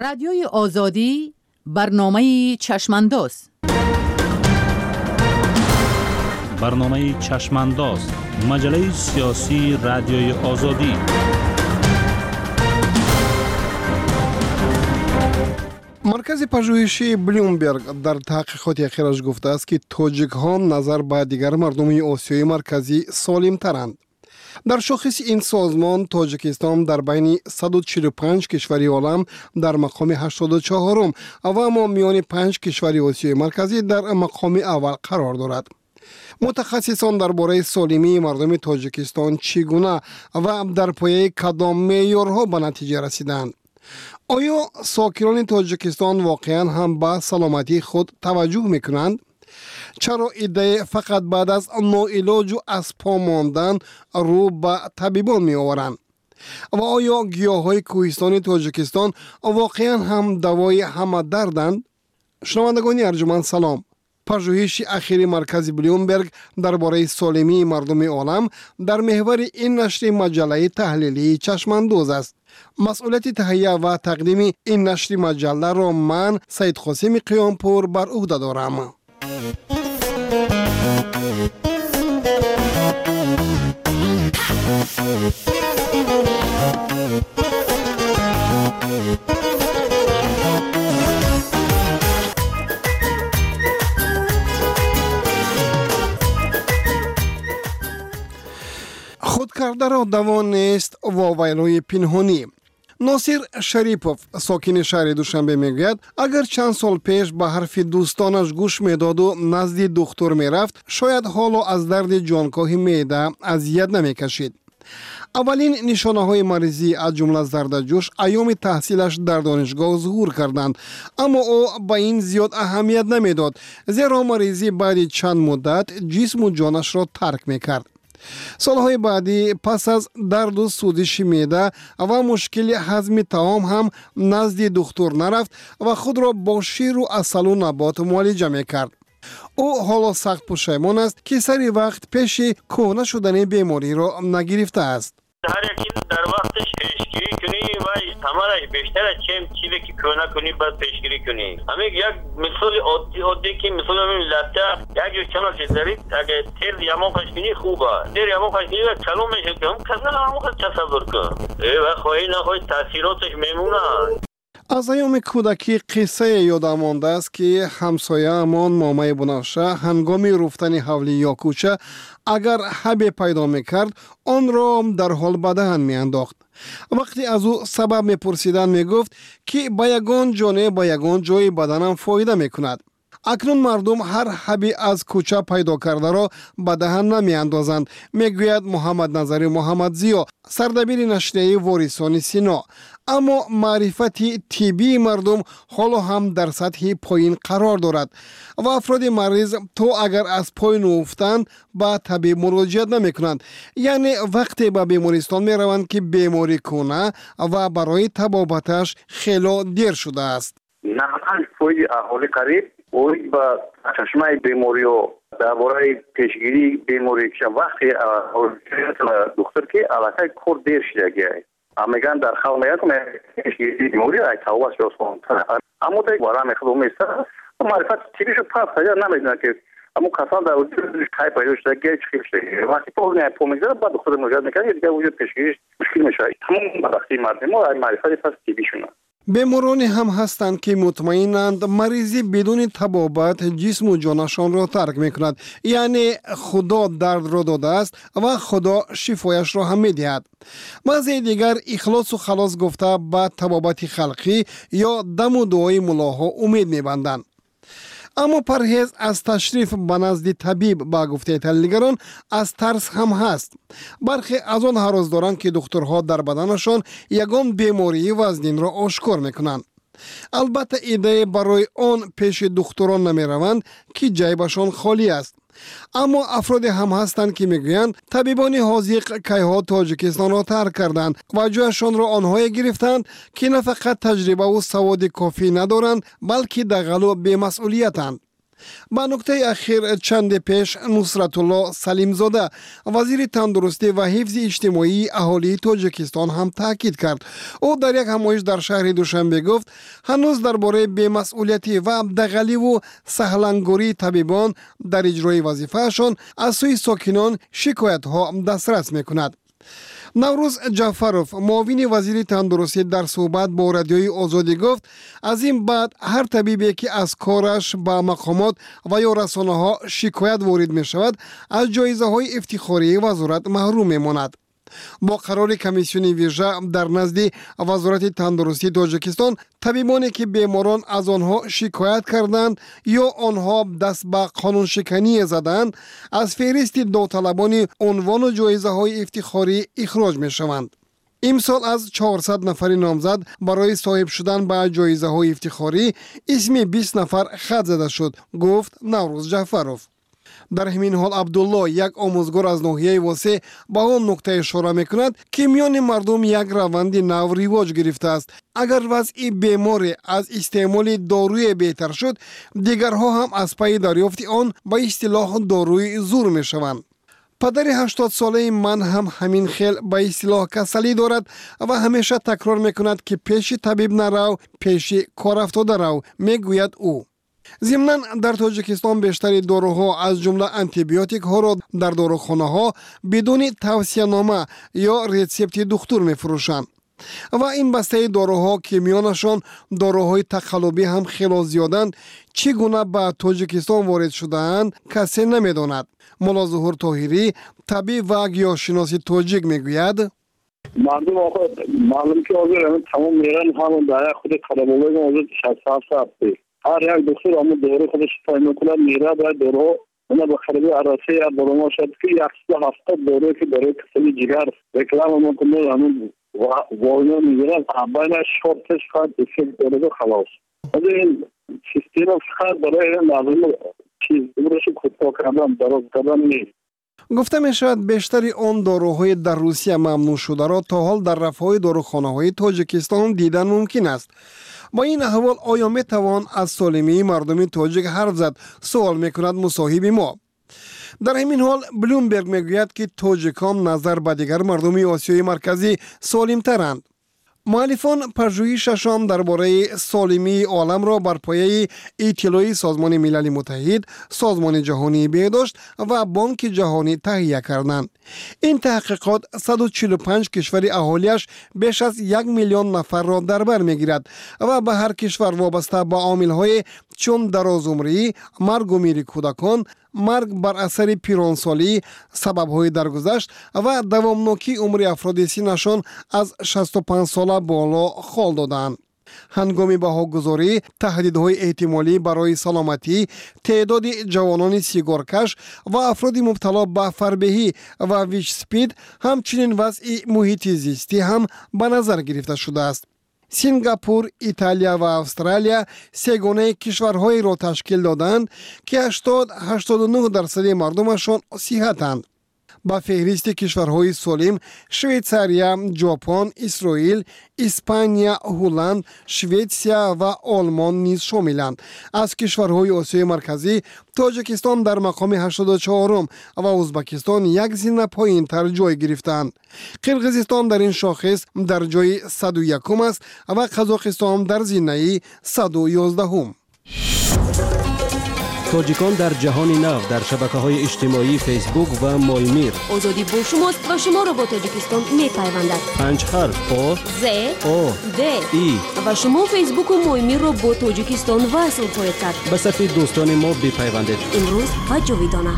رادیوی آزادی برنامه چشمانداز. برنامه چشمانداز، مجله سیاسی رادیوی آزادی. مرکز پژوهشی بلومبرگ در تحقیقات اخیرش گفته است که تاجیک ها نظر به دیگر مردم آسیای مرکزی سالم ترند. در شاخص این سازمان تاجیکستان در بین 145 کشور عالم در مقام 84 و اما میان 5 کشور آسیای مرکزی در مقام اول قرار دارد. متخصصان درباره سالمی مردم تاجیکستان چگونه و در پایه کدام معیارها به نتیجه رسیدند؟ آیا ساکنان تاجیکستان واقعا هم به سلامتی خود توجه میکنند؟ چرا ایده فقط بعد از ناعلاج و از پا ماندن رو به طبیبان می آورند؟ و آیا گیاهای کوهستانی تاجیکستان واقعا هم دوای همه دردند؟ شنوندگان ارجمند سلام. پژوهش اخیر مرکز بلومبرگ درباره سالمی مردم عالم در محور این نشر مجله تحلیلی چشمانداز است. مسئولیت تهیه و تقدیم این نشر مجله را من سید قاسم قیامپور بر عهده دارم. خودکرده را دوا نیست واویلای پنهانی. ناصر شریپوف ساکن شهر دوشنبه میگوید اگر چند سال پیش به حرف دوستانش گوش میداد و نزد دکتر میرفت شاید حالا از درد جانکاه معده اذیت نمیکشید. اولین نشانه های مریضی از جمله زردجوش ایام تحصیلش در دانشگاه ظهور کردند، اما او به این زیاد اهمیت نمیداد زیرا مریضی بعد چند مدت جسم و جانش را ترک میکرد. سالهای بعدی پس از درد و سوزش معده و مشکل هضم طعام هم نزد دکتر نرفت و خود را با شیر و عسل و نبات معالجه میکرد. او حالا سخت پشیمان است که سری وقت پیش کهنه شدن بیماری را نگرفته است. هر یکی در وقتش پیشگیری کنی و تمامش بیشتر از چیزی که کنه کنی باید پیشگیری کنی. همین یک مثال عادی که مثلا همین لطه یک چند چیز دارید اگه تیر یمو کشکنی خوبه تیر یمو کشکنی و کلو میشه که هم کسا همو خود تصور کن و خواهی نخواهی تاثیراتش میمونه. از ایام کودکی قصه یادم مانده است که همسایه امان مامای بنفشه هنگام رفتن حولی یا کوچه اگر حبی پیدا میکرد آن را در حال به دهن میانداخت. وقتی از او سبب میپرسیدن میگفت که با یگان جانه با یگان جای بدنم فایده میکند. اکنون مردم هر حبی از کوچه پیدا کرده را به دهن نمی اندازند، میگوید محمد نظری محمد زیا سردبیر نشریه وارثان سینا. اما معرفت طبی مردم حالا هم در سطح پایین قرار دارد و افراد مریض تو اگر از پایین افتند به طبیب مراجعت نمی کنند، یعنی وقتی به بیمارستان می روند که بیماری کنه و برای طبابتش خیلی دیر شده است. نه فوی احوال قریب اوی با چشمه بیماری و درباره پیشگیری بیماری که وقتی دکتر که علاقه کور دیر شده میگن در خلق میکنه پیشگیری بیماری ای تواس جاسون اما دیگه وارا میخوام میسته معرفت تیریشو پاس یا نمیدونن که اما کسان در وجود خیلی پیدا شده گیج خیلی شده وقتی پول میگذاره بعد خود مراجعه میکنه دیگه وجود پیشگیریش مشکل میشه. همون وقتی مردم و معرفت پس تیبیشونه. بیمارانی هم هستند که مطمئنند مریضی بدون طبابت جسم و جانشان را ترک میکند، یعنی خدا درد را داده است و خدا شفایش را هم میدهد. بعضی دیگر اخلاص و خلاص گفته به طبابت خلقی یا دم و دعای ملاها امید میبندند. اما پرهیز از تشریف به نزد طبیب با گفته تحلیلگران از ترس هم هست. برخی از آن هراس دارند که دکترها در بدنشان یگان بیماری وزنین را آشکار میکنند. البته ایده برای آن پیش دکتران نمی روند که جیبشان خالی است. اما افراد هم هستند که میگویند طبیبان حاذق کیها تاجیکستان را ترک کردند و جایشان را آنهایی گرفتند که نه فقط تجربه و سواد کافی ندارند بلکه دغل و بی‌مسئولیتند. با نکته اخیر چند پیش نصرت الله سلیمزاده وزیر تندرستی و حفظ اجتماعی اهالی تاجیکستان هم تاکید کرد. او در یک همایش در شهر دوشنبه گفت هنوز درباره بی‌مسئولیتی و دغلی و سهلنگاری طبیبان در اجرای وظیفه‌شان از سوی ساکنان شکایت ها دسترس می‌کند. نوروز جعفروف معاون وزیر تندرستی در صحبت با رادیوی آزادی گفت از این بعد هر طبیبی که از کارش با مقامات و یا رسانه ها شکایت وارد می شود از جایزه های افتخاری وزارت محروم می ماند. با قرار کمیسیون ویژه در نزد وزارت تندرستی تاجیکستان طبیبانی که بیماران از آنها شکایت کردند یا آنها دست به قانون شکنی زدند از فهرست داوطلبان عنوان و جایزه های افتخاری اخراج می شوند. امسال از 400 نفر نامزد برای صاحب شدن به جایزه های افتخاری اسم 20 نفر خط زده شد، گفت نوروز جعفروف. در همین حال عبدالله یک آموزگار از ناحیه واسه با آن نکته اشاره میکند که میان مردم یک روند نو رواج گرفته است. اگر وضع بیماری از استعمال داروی بهتر شد، دیگرها هم از پی دریافت آن با اصطلاح داروی زور میشوند. پدر 80 ساله من هم همین خیل با اصطلاح کسلی دارد و همیشه تکرار میکند که پیش طبیب نرو، پیش کار افتاده رو، میگوید او. ضمناً در تاجیکستان بیشتر داروها از جمله آنتیبیوتیک ها را در داروخانه ها بدون توصیه نامه یا ریسپت دکتر می فروشند و این بسته داروها که میانشان داروهای تقلبی هم خیلی زیادند چگونه به تاجیکستان وارد شده‌اند کسی نمیداند. مولا ظهور طاهری طبیب و گیاهشناس تاجیک میگوید مردم آخه معلوم که آزار تمام میرن همون در خود کاربوی آزار 67 ساعت هر یک دکتر همون دارو خودش تعیین میکنه میره باید دارو اونا به خریدی عراسی یا دارو شد که 170 دارو که برای کسلی جگر رکلام میکنه همون واینا میگیرن بین شورتش خواهد بسید دارو خلاص از این سیستم فقط برای مردم چیز برش کتبا کردن دراز کردن نیست. گفته می شود بیشتری آن داروهای در روسیه ممنوع شده را تا حال در رفاه داروخانه های تاجیکستان دیدن ممکن است. با این احوال آیا می توان از سالمی مردم تاجیک حرف زد؟ سوال می کند مصاحب ما. در همین حال بلومبرگ می گوید که تاجیکان نظر به دیگر مردم آسیای مرکزی سالم ترند. مؤلفان پژوهششان درباره سالمی عالم را بر پایه اطلاع سازمان ملل متحد، سازمان جهانی بهداشت و بانک جهانی تهیه کردند. این تحقیقات 145 کشور اهالیش بیش از 1 میلیون نفر را در بر میگیرد و به هر کشور وابسته به عامل‌های چون درازعمری، مرگ و میر کودکان، مرگ بر اثر پیرانسالی، سبب‌های درگذشت و دوامناکی عمر افراد سنشان از 65 ساله بالا خال دادند. هنگام بهاگذاری تهدیدهای احتمالی برای سلامتی، تعداد جوانان سیگارکش و افراد مبتلا به فربهی و ویچ سپید همچنین وضع محیط زیستی هم به نظر گرفته شده است. سینگاپور، ایتالیا و استرالیا سگانه کشورهایی را تشکیل دادند که 80-89% مردمشان صحتند. با فهرست کشورهای سالم شویتزاریا، ژاپن، اسرائیل، اسپانیا، هلند، شویتسیا و آلمان نیز شاملند. از کشورهای آسیای مرکزی تاجیکستان در مقام 84 و ازبکستان یک زینه پایین‌تر جای گرفتند. قرقیزستان در این شاخص در جای 101 است و قزاقستان در زینه 111. تاجیکان در جهان نو در شبکه‌های اجتماعی فیسبوک و مایمیر. آزادی با شماست و شما را با تاجیکستان می‌پیوندد. 5 حرف آ ز او د ای و شما فیسبوک و مایمیر را با تاجیکستان وصل خواهید کرد. به صفحه دوستان ما بپیوندید. امروز و جاویدانه.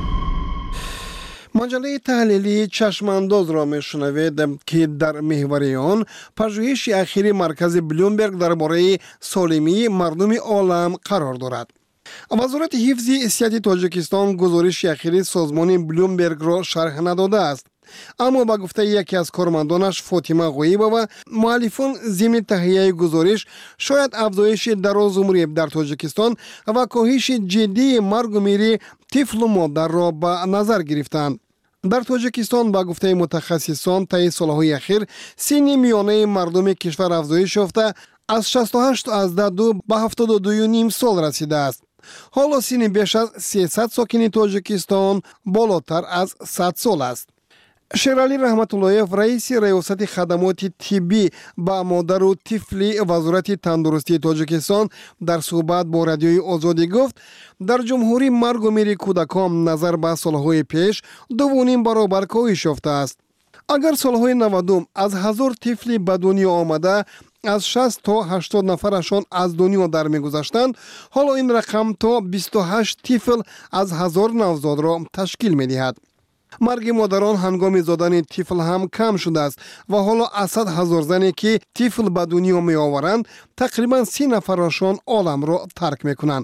مجله تحلیلی چشمانداز را میشنوید که در محور آن پژوهش اخیر مرکز بلومبرگ درباره سالمی مردم عالم قرار دارد. وزارت حفظ صحت تاجیکستان گزارش اخیر سازمان بلومبرگ را شرح نداده است، اما با گفته یکی از کارمندانش فاطمه غویبه و مؤلفان ضمن تهیه گزارش شاید افزایش درازعمری در تاجیکستان و کاهش جدی مرگ و میر طفل و مادر را به نظر گرفتند. در تاجیکستان با گفته متخصصان طی سالهای اخیر سن میانه مردم کشور افزایش یافته از 68 به 72.5 سال رسیده است. حالا سن بیش از 300 ساکن تاجیکستان بالاتر از 100 سال است. شیرالی رحمت اللهیف رئیس ریاست خدمات طبی با مادر و طفل وزارت تندرستی تاجیکستان در صحبت با رادیوی آزادی گفت در جمهوری مرگ و میر کودکان نظر به سالهای پیش 2.5 برابر کاهش یافته است. اگر سالهای 90 از 1000 طفل به دنیا آمده از 60 تا 80 نفرشان از دنیا در می‌گذشتند، حالا این رقم تا 28 طفل از 1000 نوزاد را تشکیل می‌دهد. مرگ مادران هنگام زادن طفل هم کم شده است و حالا از 100,000 زنی که طفل به دنیا می آورند تقریبا 30 نفرشان عالم را ترک میکنند.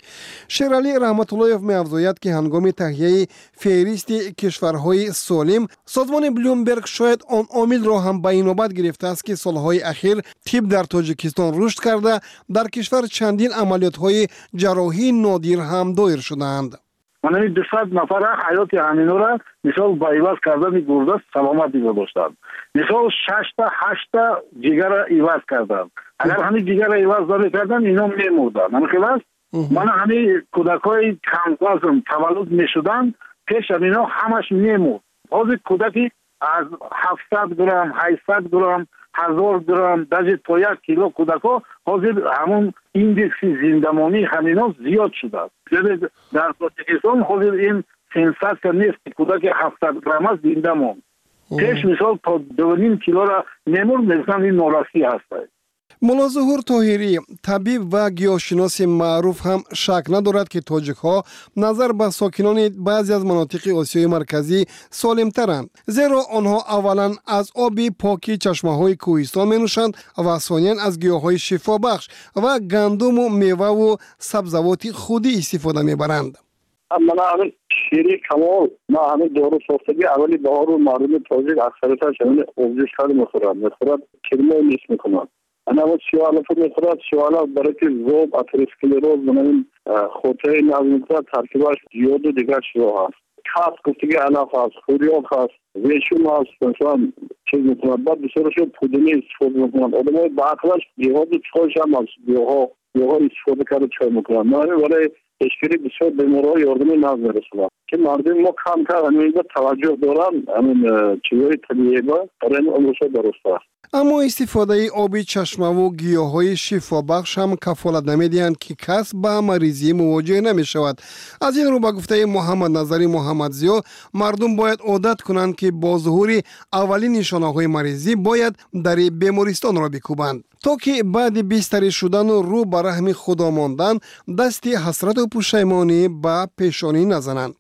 شیرالی رحمت اللهیف می افزاید که هنگام تهیه فهرست کشورهای سالم سازمان بلومبرگ شاید آن عامل را هم به نوبت گرفته است که سالهای اخیر طب در تاجیکستان رشد کرده در کشور چندین عملیات‌های جراحی نادر هم دایر شدند. من 200 نفر حیات همینو را مثال با ایواز کردن گرده سلامتی گذاشتند. مثال 6 تا 8 تا جگر را ایواز کردند. اگر همین جگر را ایواز داده کردن اینا میمردن. نمیخواست من همین کودکای کم‌وزن تولد میشدن پیش اینا همش میمرد. حاضر کودکی از 700 گرم 800 گرم 1000 گرم даже تا 1 کیلو کودکا حاضر همون ایندکس زندگانی همینا زیاد شده است. در تاجیکستان حاضر این سنساسیا نیست کودک 700 گرم است زنده ماند. پیش مثال تا 2.5 کیلو را میمرد مثلا این ناراستی هست. ملا ظهور طاهری طبیب و گیاهشناس معروف هم شک ندارد که تاجیک ها نظر به ساکنان بعضی از مناطق آسیای مرکزی سالم ترند، زیرا آنها اولا از آب پاکی چشمه های کوهستان می نوشند و ثانیا از گیاه های شفا بخش و گندم و میوه و سبزوات خودی استفاده می برند. من همین شیری کمال ما همین دورو ساختگی اولی بهار و مردم تاجیک اکثرتش همین اوزش خیلی میخورند کلمه نیست میکنند. انا وقت شوالا فود میخورد شوالا برای که زوب اتروسکلروز بنابراین خودهای نازمیتر ترکیبش دیود و دیگر شوا هست. خاص گفتگی علاق هست، خوریاق هست، ویشون هست، مثلا چیز میکنند. بعد بسیارشو پودنی استفاده میکنند. آدمای باقیش دیود و چایش هم هست. دیوها استفاده کرده چای میکنند. من برای اشکری بسیار بیمارهای یاردمی ناز میرسونم که مردم ما کمتر همین توجه دارن همین چیزهای طبیعی با برای این عمرشو درست است. اما استفاده آب چشمه و گیاهای شفا بخش هم کفالت نمیدهند که کس با مریضی مواجه نمی شود. از این رو با گفته محمد نظری محمدزیا مردم باید عادت کنند که با ظهور اولین نشانه های مریضی باید در بیمارستان را بکوبند تا که بعد بستری شدن و رو به رحم خدا ماندن دستی حسرت و پشیمانی به پیشانی نزنند.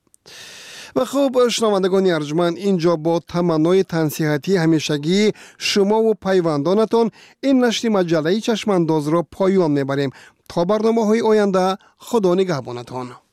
و خب شنوندگان ارجمند، اینجا با تمنای تنصیحاتی همیشگی شما و پیوندانتان این نشر مجله چشمانداز را پایان میبریم تا برنامه‌های آینده. خدا نگهبانتان.